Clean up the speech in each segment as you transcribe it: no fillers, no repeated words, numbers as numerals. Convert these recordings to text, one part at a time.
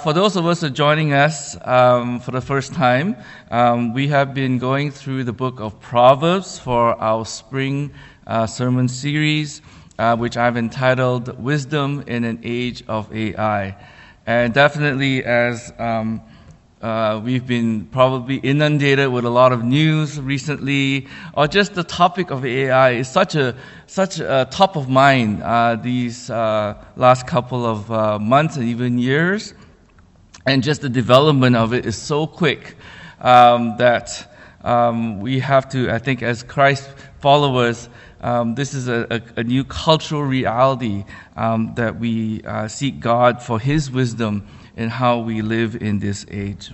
For those of us who are joining us for the first time, we have been going through the book of Proverbs for our spring sermon series, which I've entitled Wisdom in an Age of AI. And definitely as we've been probably inundated with a lot of news recently, or just the topic of AI is such a top of mind these last couple of months and even years. And just the development of it is so quick that we have to, I think, as Christ followers, this is a new cultural reality that we seek God for His wisdom in how we live in this age.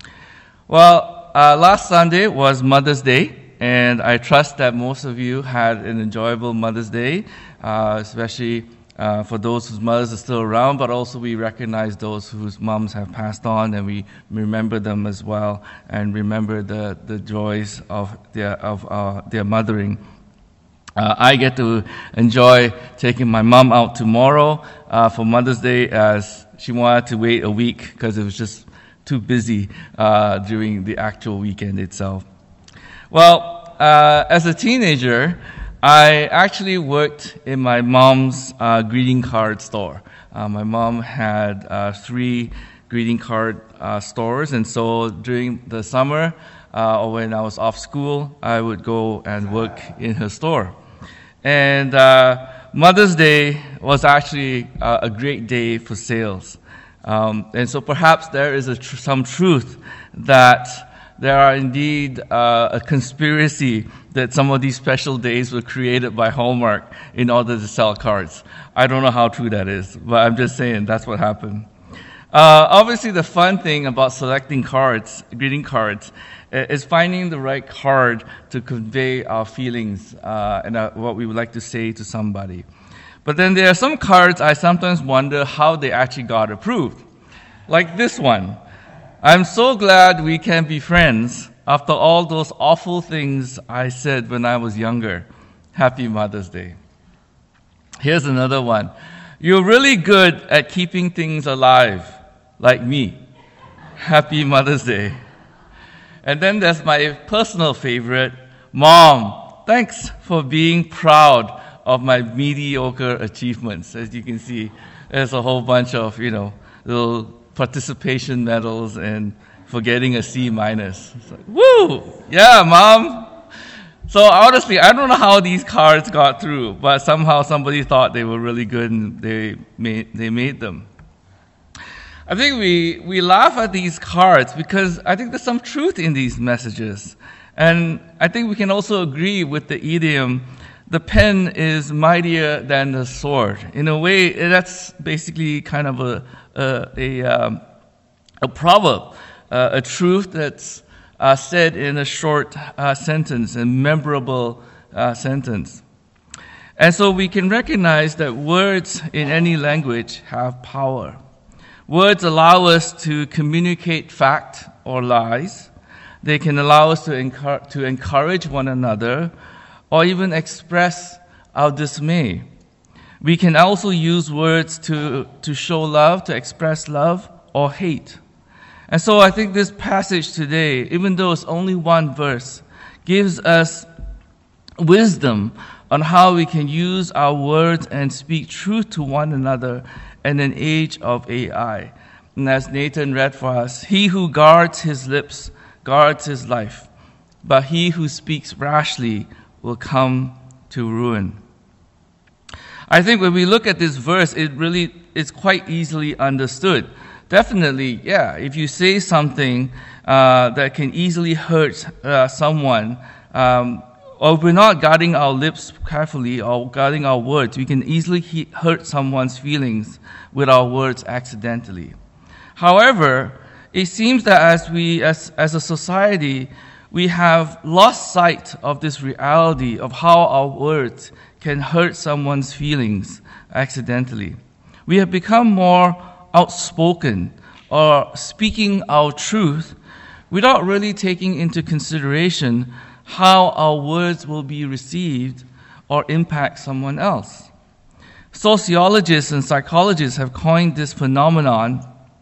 Well, last Sunday was Mother's Day, and I trust that most of you had an enjoyable Mother's Day, especially for those whose mothers are still around, but also we recognize those whose moms have passed on, and we remember them as well, and remember the joys of their mothering. I get to enjoy taking my mom out tomorrow for Mother's Day, as she wanted to wait a week because it was just too busy during the actual weekend itself. Well, as a teenager, I actually worked in my mom's greeting card store. My mom had 3 greeting card stores, and so during the summer or when I was off school, I would go and work in her store. And Mother's Day was actually a great day for sales. And so perhaps there is some truth that there are indeed a conspiracy that some of these special days were created by Hallmark in order to sell cards. I don't know how true that is, but I'm just saying that's what happened. Obviously, the fun thing about selecting cards, greeting cards, is finding the right card to convey our feelings and what we would like to say to somebody. But then there are some cards I sometimes wonder how they actually got approved. Like this one. I'm so glad we can be friends after all those awful things I said when I was younger. Happy Mother's Day. Here's another one. You're really good at keeping things alive, like me. Happy Mother's Day. And then there's my personal favorite. Mom, thanks for being proud of my mediocre achievements. As you can see, there's a whole bunch of, little participation medals and for getting a C-. It's like, woo! Yeah, Mom! So honestly, I don't know how these cards got through, but somehow somebody thought they were really good and they made them. I think we laugh at these cards because I think there's some truth in these messages. And I think we can also agree with the idiom, the pen is mightier than the sword. In a way, that's basically kind of a proverb, a truth that's said in a short sentence, a memorable sentence. And so we can recognize that words in any language have power. Words allow us to communicate fact or lies. They can allow us to encourage one another or even express our dismay. We can also use words to show love, to express love or hate. And so I think this passage today, even though it's only one verse, gives us wisdom on how we can use our words and speak truth to one another in an age of AI. And as Nathan read for us, he who guards his lips guards his life, but he who speaks rashly will come to ruin. I think when we look at this verse, it really is quite easily understood. Definitely, yeah, if you say something that can easily hurt someone, or if we're not guarding our lips carefully or guarding our words, we can easily hurt someone's feelings with our words accidentally. However, it seems that as a society, we have lost sight of this reality of how our words can hurt someone's feelings accidentally. We have become more outspoken or speaking our truth without really taking into consideration how our words will be received or impact someone else. Sociologists and psychologists have coined this phenomenon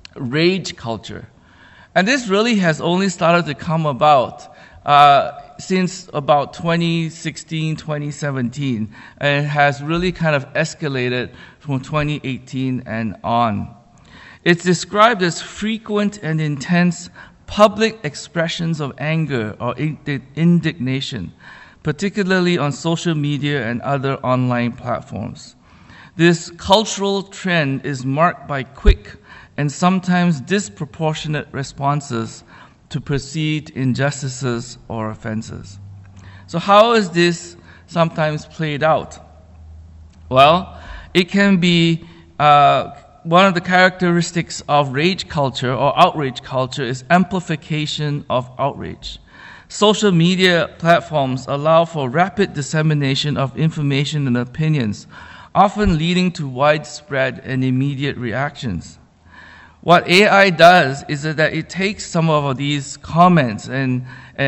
rage culture. And this really has only started to come about since about 2016, 2017, and it has really kind of escalated from 2018 and on. It's described as frequent and intense public expressions of anger or indignation, particularly on social media and other online platforms. This cultural trend is marked by quick and sometimes disproportionate responses to perceived injustices or offenses. So how is this sometimes played out? Well, it can be one of the characteristics of rage culture or outrage culture is amplification of outrage. Social media platforms allow for rapid dissemination of information and opinions, often leading to widespread and immediate reactions. What AI does is that it takes some of these comments and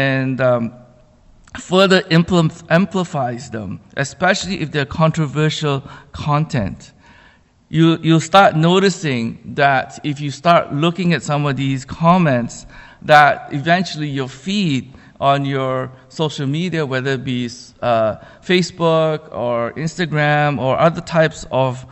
further amplifies them, especially if they're controversial content. You'll start noticing that if you start looking at some of these comments, that eventually your feed on your social media, whether it be Facebook or Instagram or other types of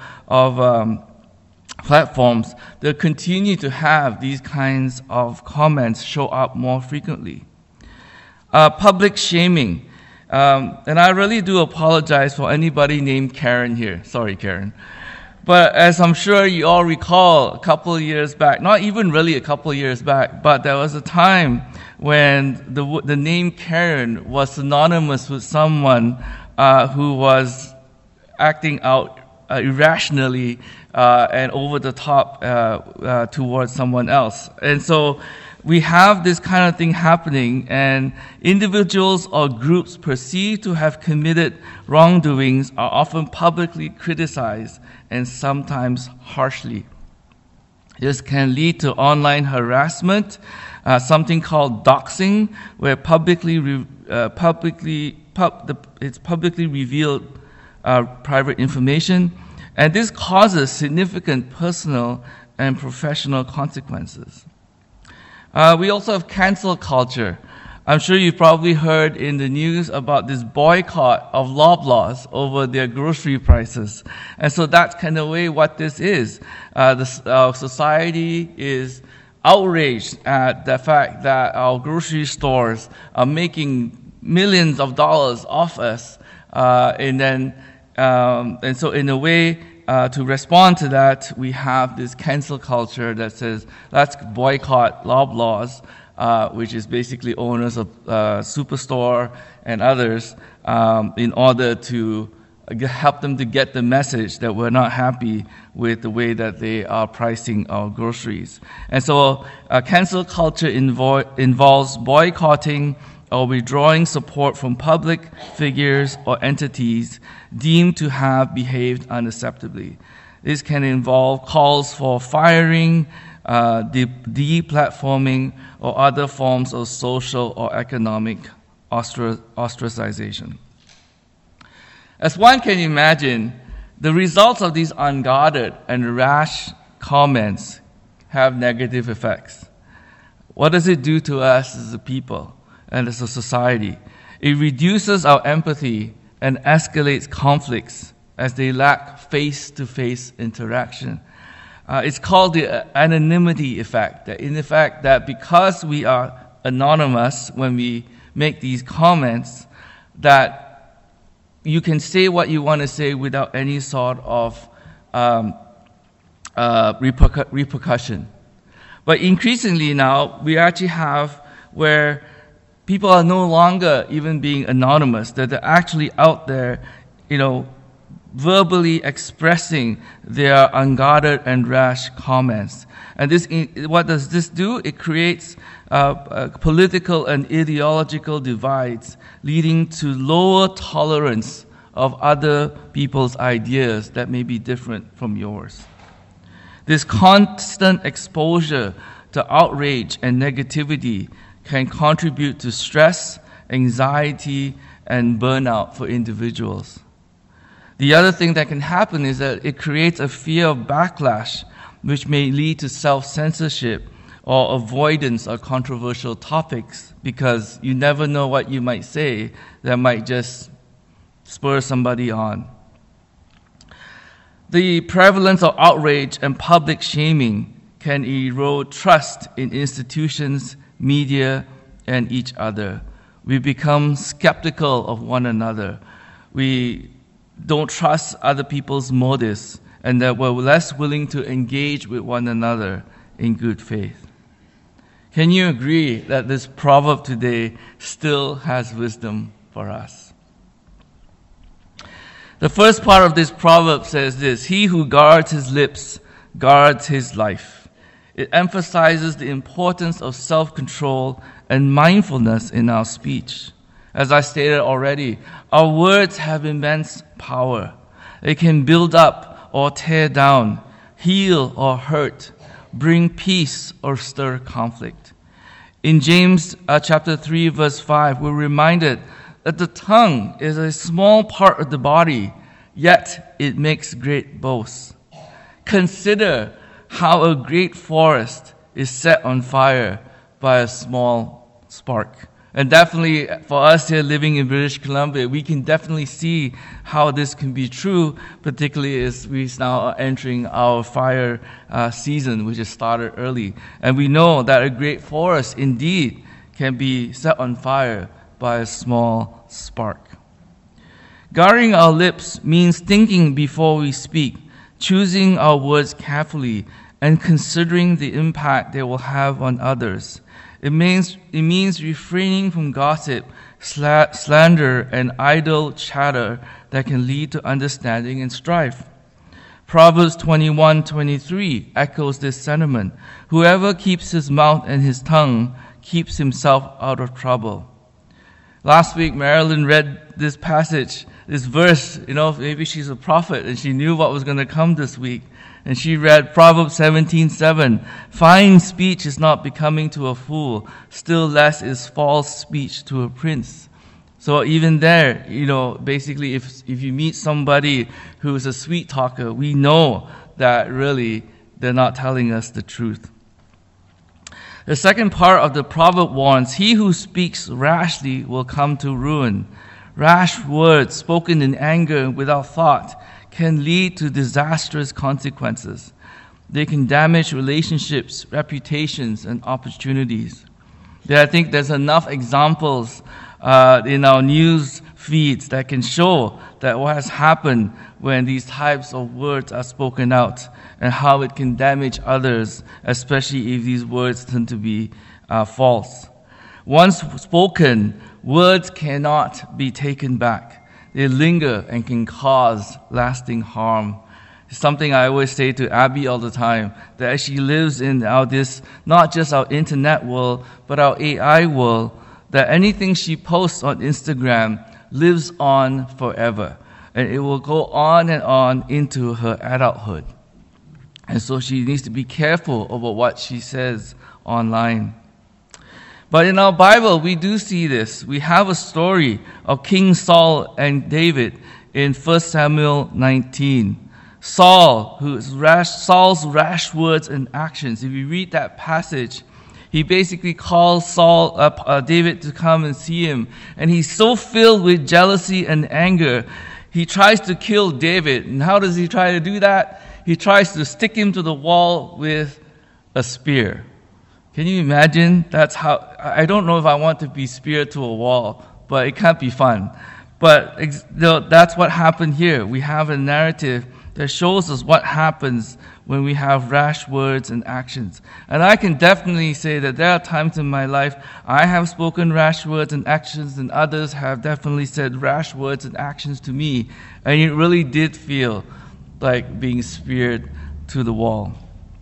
platforms, they'll continue to have these kinds of comments show up more frequently. Public shaming. And I really do apologize for anybody named Karen here. Sorry, Karen. But as I'm sure you all recall, a couple of years back, not even really a couple of years back, but there was a time when the name Karen was synonymous with someone who was acting out irrationally and over the top towards someone else. And so we have this kind of thing happening, and individuals or groups perceived to have committed wrongdoings are often publicly criticized and sometimes harshly. This can lead to online harassment, something called doxing, where it's publicly revealed private information, and this causes significant personal and professional consequences. We also have cancel culture. I'm sure you've probably heard in the news about this boycott of Loblaws over their grocery prices. And so that's kind of way what this is. Our society is outraged at the fact that our grocery stores are making millions of dollars off us. And so in a way, to respond to that, we have this cancel culture that says, let's boycott Loblaws, which is basically owners of Superstore and others, in order to help them to get the message that we're not happy with the way that they are pricing our groceries. And so cancel culture involves boycotting or withdrawing support from public figures or entities deemed to have behaved unacceptably. This can involve calls for firing, deplatforming, or other forms of social or economic ostracization. As one can imagine, the results of these unguarded and rash comments have negative effects. What does it do to us as a people and as a society? It reduces our empathy and escalates conflicts as they lack face-to-face interaction. It's called the anonymity effect. In the fact that because we are anonymous when we make these comments, that you can say what you want to say without any sort of repercussion. But increasingly now, we actually have where people are no longer even being anonymous, that they're actually out there, verbally expressing their unguarded and rash comments. And what does this do? It creates political and ideological divides, leading to lower tolerance of other people's ideas that may be different from yours. This constant exposure to outrage and negativity can contribute to stress, anxiety, and burnout for individuals. The other thing that can happen is that it creates a fear of backlash which may lead to self-censorship or avoidance of controversial topics, because you never know what you might say that might just spur somebody on. The prevalence of outrage and public shaming can erode trust in institutions, media, and each other. We become skeptical of one another. We don't trust other people's motives, and that we're less willing to engage with one another in good faith. Can you agree that this proverb today still has wisdom for us? The first part of this proverb says this: he who guards his lips guards his life. It emphasizes the importance of self-control and mindfulness in our speech. As I stated already, our words have immense power. They can build up or tear down, heal or hurt, bring peace or stir conflict. In James chapter 3, verse 5, we're reminded that the tongue is a small part of the body, yet it makes great boasts. Consider how a great forest is set on fire by a small spark. And definitely for us here living in British Columbia, we can definitely see how this can be true, particularly as we now are entering our fire season, which has started early. And we know that a great forest indeed can be set on fire by a small spark. Guarding our lips means thinking before we speak, choosing our words carefully, and considering the impact they will have on others. It means refraining from gossip, slander, and idle chatter that can lead to understanding and strife. Proverbs 21:23 echoes this sentiment. Whoever keeps his mouth and his tongue keeps himself out of trouble. Last week, Marilyn read this passage, this verse. Maybe she's a prophet and she knew what was going to come this week. And she read Proverbs 17:7. Fine speech is not becoming to a fool, still less is false speech to a prince. So even there, basically if you meet somebody who's a sweet talker, we know that really they're not telling us the truth. The second part of the proverb warns, he who speaks rashly will come to ruin. Rash words spoken in anger and without thought can lead to disastrous consequences. They can damage relationships, reputations, and opportunities. I think there's enough examples in our news feeds that can show that what has happened when these types of words are spoken out and how it can damage others, especially if these words tend to be false. Once spoken, words cannot be taken back. They linger and can cause lasting harm. It's something I always say to Abby all the time, that as she lives in this, not just our internet world, but our AI world, that anything she posts on Instagram lives on forever. And it will go on and on into her adulthood. And so she needs to be careful about what she says online. But in our Bible, we do see this. We have a story of King Saul and David in 1 Samuel 19. Saul's rash words and actions. If you read that passage, he basically calls David to come and see him. And he's so filled with jealousy and anger, he tries to kill David. And how does he try to do that? He tries to stick him to the wall with a spear. Can you imagine? That's how, I don't know if I want to be speared to a wall, but it can't be fun. But that's what happened here. We have a narrative that shows us what happens when we have rash words and actions. And I can definitely say that there are times in my life I have spoken rash words and actions, and others have definitely said rash words and actions to me. And it really did feel like being speared to the wall.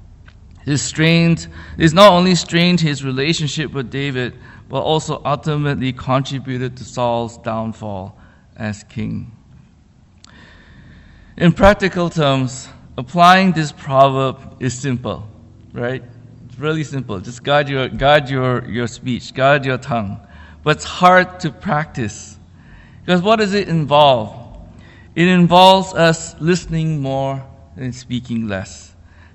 It's not only strained his relationship with David, but also ultimately contributed to Saul's downfall as king. In practical terms, applying this proverb is simple, right? It's really simple. Just guard your speech, guard your tongue. But it's hard to practice. Because what does it involve? It involves us listening more and speaking less.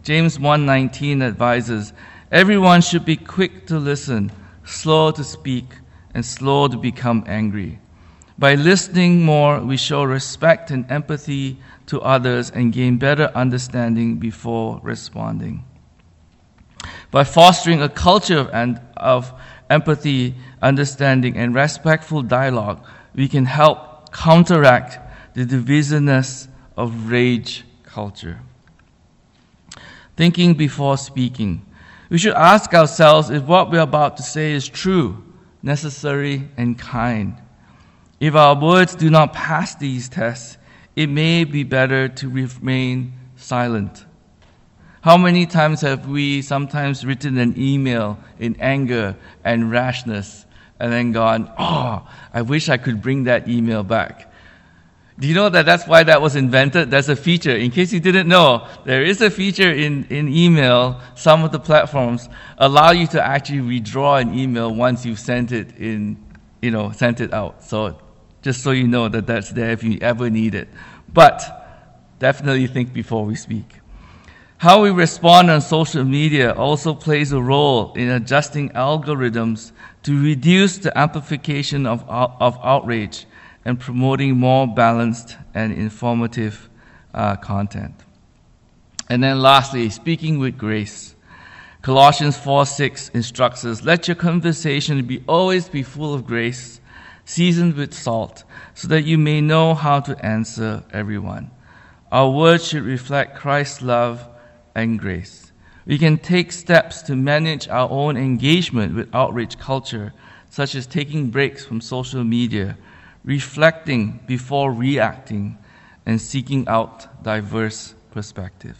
James 1:19 advises, everyone should be quick to listen, slow to speak, and slow to become angry. By listening more, we show respect and empathy to others and gain better understanding before responding. By fostering a culture of empathy, understanding, and respectful dialogue, we can help counteract the divisiveness of rage culture. Thinking before speaking. We should ask ourselves if what we're about to say is true, necessary, and kind. If our words do not pass these tests, it may be better to remain silent. How many times have we sometimes written an email in anger and rashness and then gone, I wish I could bring that email back. Do you know that that's why that was invented? There's a feature. In case you didn't know, there is a feature in email. Some of the platforms allow you to actually withdraw an email once you've sent it sent it out. So just so you know that that's there if you ever need it. But definitely think before we speak. How we respond on social media also plays a role in adjusting algorithms to reduce the amplification of outrage and promoting more balanced and informative content. And then lastly, speaking with grace. Colossians 4:6 instructs us, let your conversation always be full of grace, seasoned with salt, so that you may know how to answer everyone. Our words should reflect Christ's love and grace. We can take steps to manage our own engagement with outrage culture, such as taking breaks from social media, reflecting before reacting, and seeking out diverse perspectives.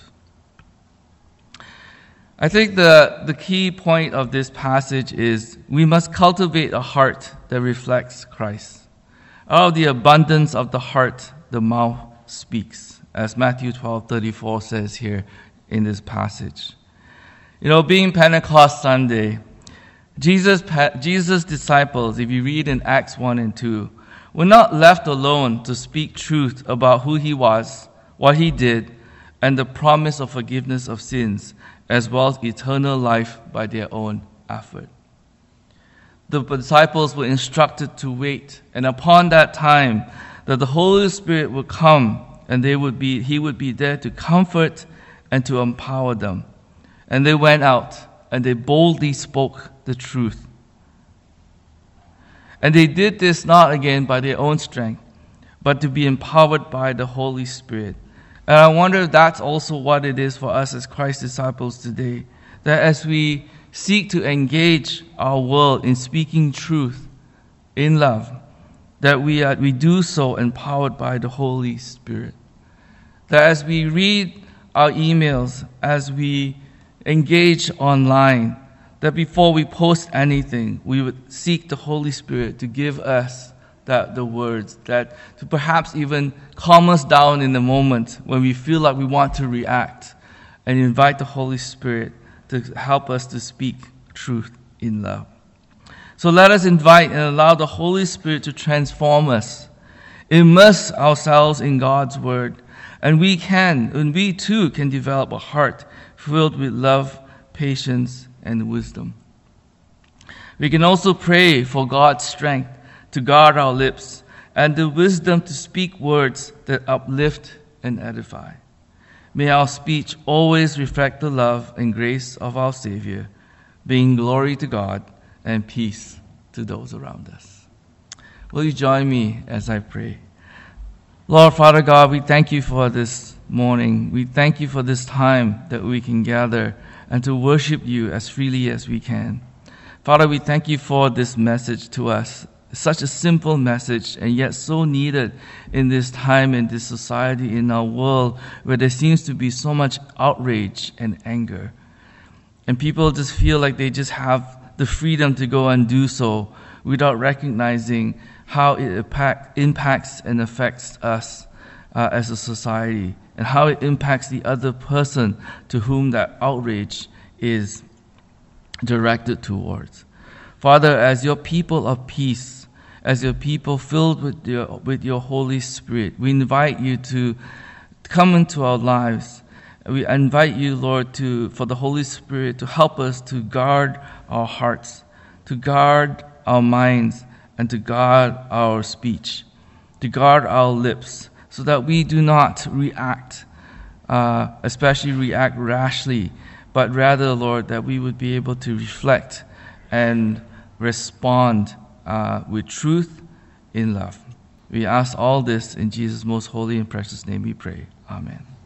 I think the key point of this passage is we must cultivate a heart that reflects Christ. Out of the abundance of the heart, the mouth speaks, as Matthew 12:34 says here in this passage. Being Pentecost Sunday, Jesus' disciples, if you read in Acts 1 and 2, were not left alone to speak truth about who he was, what he did, and the promise of forgiveness of sins, as well as eternal life by their own effort. The disciples were instructed to wait, and upon that time, that the Holy Spirit would come, and he would be there to comfort and to empower them. And they went out, and they boldly spoke the truth. And they did this not again by their own strength, but to be empowered by the Holy Spirit. And I wonder if that's also what it is for us as Christ's disciples today. That as we seek to engage our world in speaking truth in love, that we do so empowered by the Holy Spirit. That as we read our emails, as we engage online, that before we post anything, we would seek the Holy Spirit to give us the words, that to perhaps even calm us down in the moment when we feel like we want to react, and invite the Holy Spirit to help us to speak truth in love. So let us invite and allow the Holy Spirit to transform us, immerse ourselves in God's Word, and we too can develop a heart filled with love, patience, and wisdom. We can also pray for God's strength to guard our lips and the wisdom to speak words that uplift and edify. May our speech always reflect the love and grace of our Savior, bringing glory to God and peace to those around us. Will you join me as I pray? Lord, Father God, we thank you for this morning. We thank you for this time that we can gather and to worship you as freely as we can. Father, we thank you for this message to us. Such a simple message, and yet so needed in this time, in this society, in our world, where there seems to be so much outrage and anger. And people just feel like they just have the freedom to go and do so without recognizing how it impacts and affects us as a society, and how it impacts the other person to whom that outrage is directed towards. Father, as your people of peace, as your people filled with your Holy Spirit, we invite you to come into our lives We invite you, Lord, for the Holy Spirit to help us to guard our hearts, to guard our minds, and to guard our speech, to guard our lips, so that we do not react, especially react rashly, but rather, Lord, that we would be able to reflect and respond with truth in love. We ask all this in Jesus' most holy and precious name we pray. Amen.